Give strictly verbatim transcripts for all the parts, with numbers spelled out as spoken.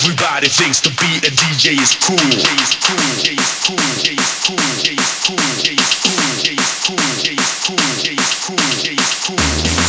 Everybody thinks to be a D J is cool. Is cool. Is cool. Is cool. Is cool. Is cool. Is cool. Is cool. Is cool. Is cool.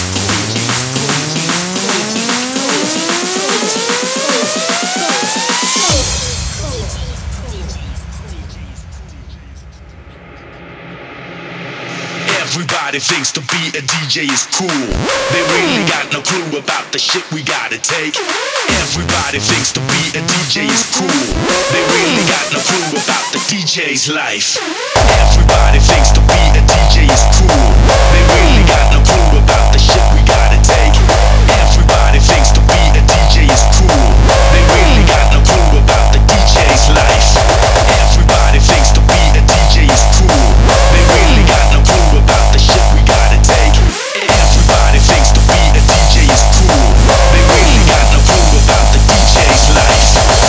Everybody thinks to be a D J is cool. They really got no clue about the shit we gotta take. Everybody thinks to be a D J is cool. They really got no clue about the D J's life. Everybody thinks to be a D J is cool. They really got no clue about the shit we gotta take. Everybody thinks to be a D J is cool. They really got no clue about the D J's life. Everybody thinks to be a D J is cool. They really got no clue about the shit we gotta take. Everybody thinks to be a D J is cool. They really got no clue about the D J's life.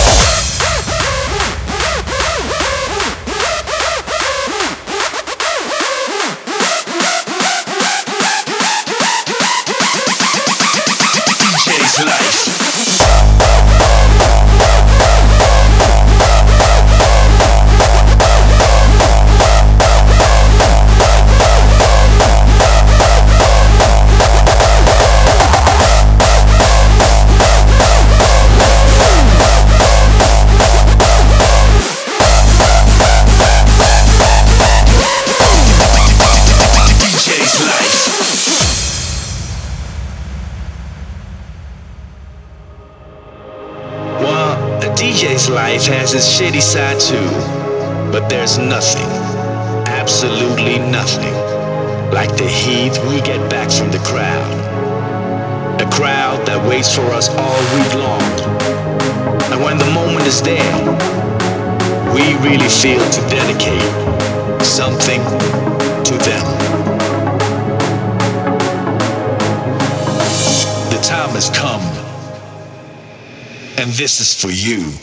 D J's life has its shitty side too, but there's nothing, absolutely nothing, like the heat we get back from the crowd. A crowd that waits for us all week long. And when the moment is there, we really feel to dedicate something to them. The time has come. And this is for you.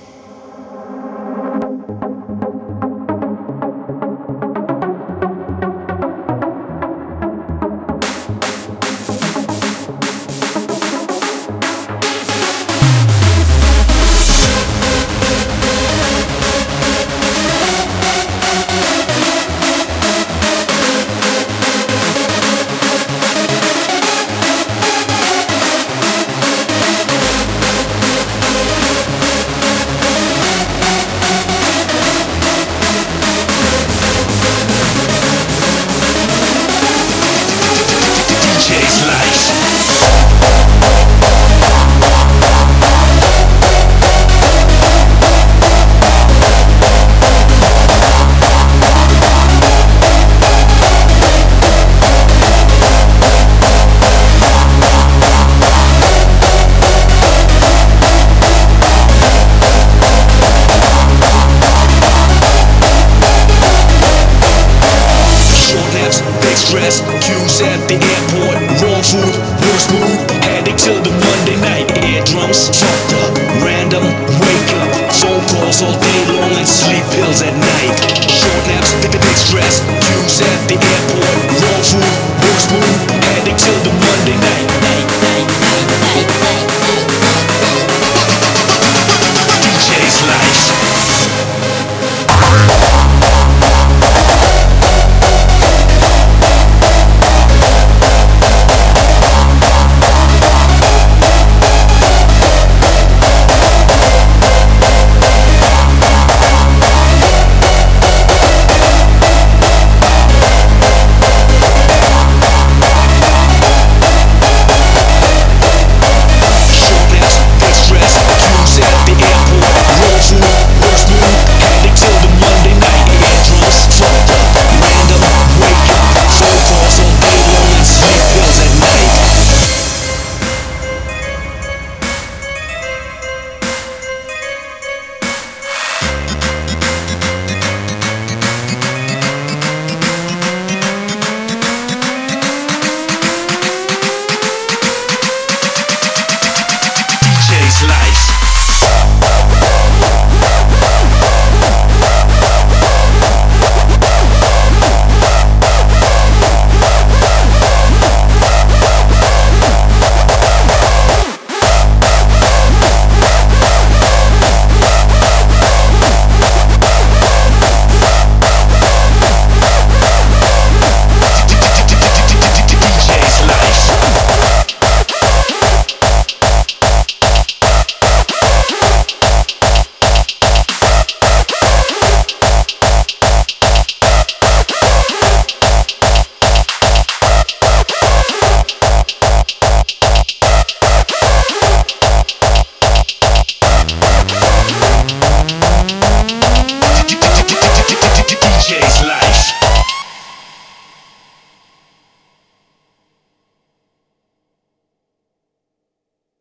Queues at the airport, raw food, real smooth. Addict till the Monday night. Eardrums fucked up, random. Wake up, phone calls all day long and sleep pills at night. Short naps, big stress. Queues at the airport.